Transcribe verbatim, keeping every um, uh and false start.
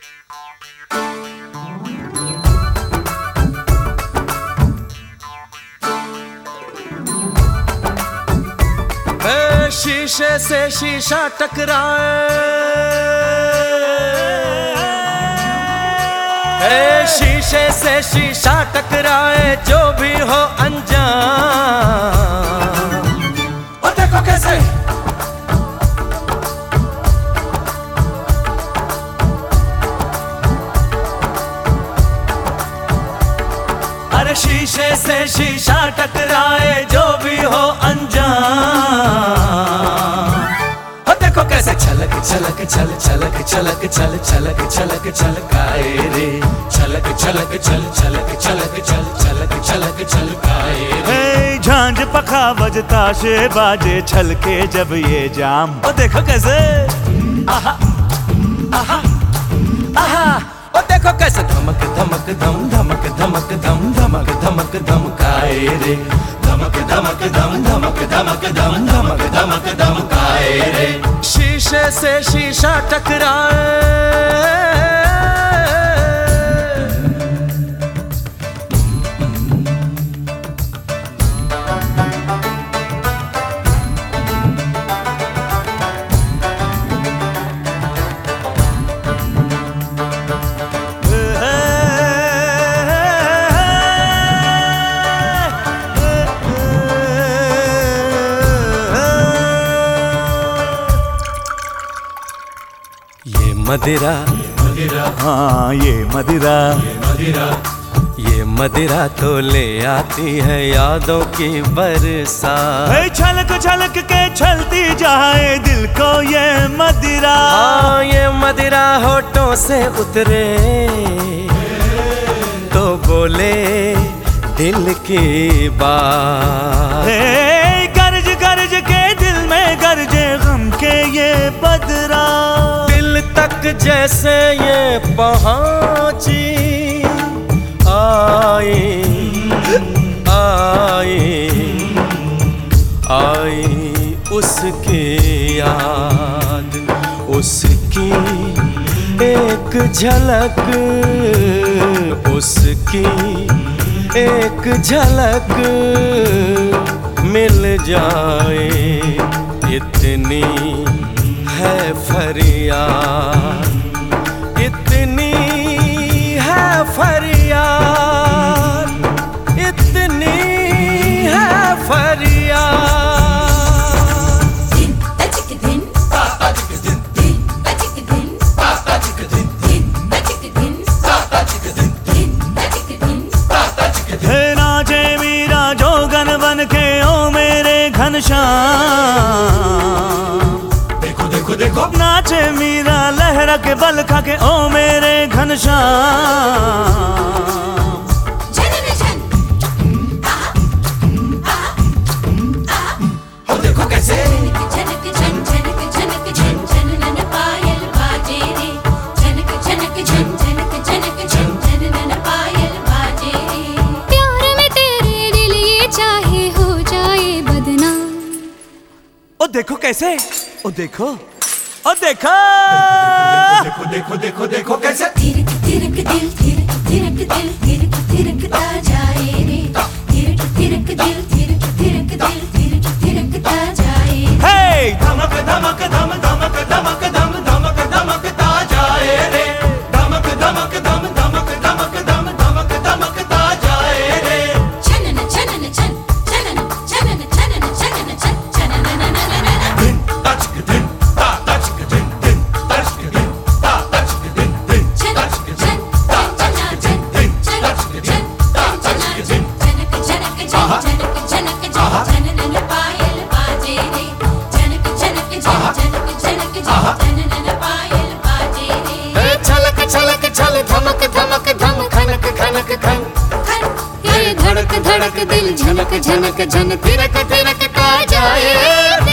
शीशे से शीशा टकराए, ए शीशे से शीशा टकराए, जो भी हो अनजान। ओ देखो कैसे अरे शीशे से शीशा टकराए, जो भी हो अनजान। देखो कैसे छलक छलक छल छलक छलक छल छलक छलक छलकाए रे, छलक छलक छल छलक छलक छल छलक छलक छलकाए रे। झांझ पखा बजता से बाजे छलके जब ये जाम। ओ देखो कैसे आहा आहा आहा, ओ देखो कैसे धमक धमक धम धमक धमक धम धमक धमक धमकाए रे, धमक धमक धम धमक धमक धम धमक धमक धमकाए रे। शीशे से शीशा टकराए, ये मदिरा मदिरा हाँ ये मदिरा ये मदिरा ये मदिरा तो ले आती है यादों की बरसात। छलक छलक के छलती जाए दिल को ये मदिरा। हाँ ये मदिरा होठों से उतरे तो बोले दिल की बात। गरज गरज के दिल में गरजे गम के ये बदरा, दिल तक जैसे ये पहुंची आई आई आई उसकी याद, उसकी एक झलक, उसकी एक झलक मिल जाए, इतनी है फरियाद, इतनी है फरियाद, इतनी है फरियाद। नाचे मीरा जोगन बन के ओ मेरे घनश्याम। देखो देखो देखो नाचे मीरा लहरा के बल खा के ओ मेरे घनश्याम। देखो कैसे ओ देखो कैसे, ओ देखो ओ देखो देखो देखो देखो देखो कैसे थिरक थिरक दिल थिरक थिरक दिल थिरक थिरकता जाए रे, थिरक थिरक दिल थिरक थिरक दिल थिरक थिरकता जाए रे। हे धमक धमक धम धमक धमक धम धमक धमकता जाए रे, धमक धमक धम धमक धमक धम धमक धमकता जाए रे। छनन छनन छन छनन छनन छनन छनन छन छनन ननन दिन तचक दिन ता तचक दिन दिन तचक दिन ता तचक दिन दिन तचक दिन ता तचक दिन दिन तचक दिन ता तचक दिन जनक जनक जनक जनक जनक जनन पायल बाजे रे, जनक जनक जनक जनक जनन पायल बाजे रे। छलक छलक छल धमक धमक धम खनक खनक खन ये धड़क धड़क दिल झनक झनक झन थिरक थिरक का जाए।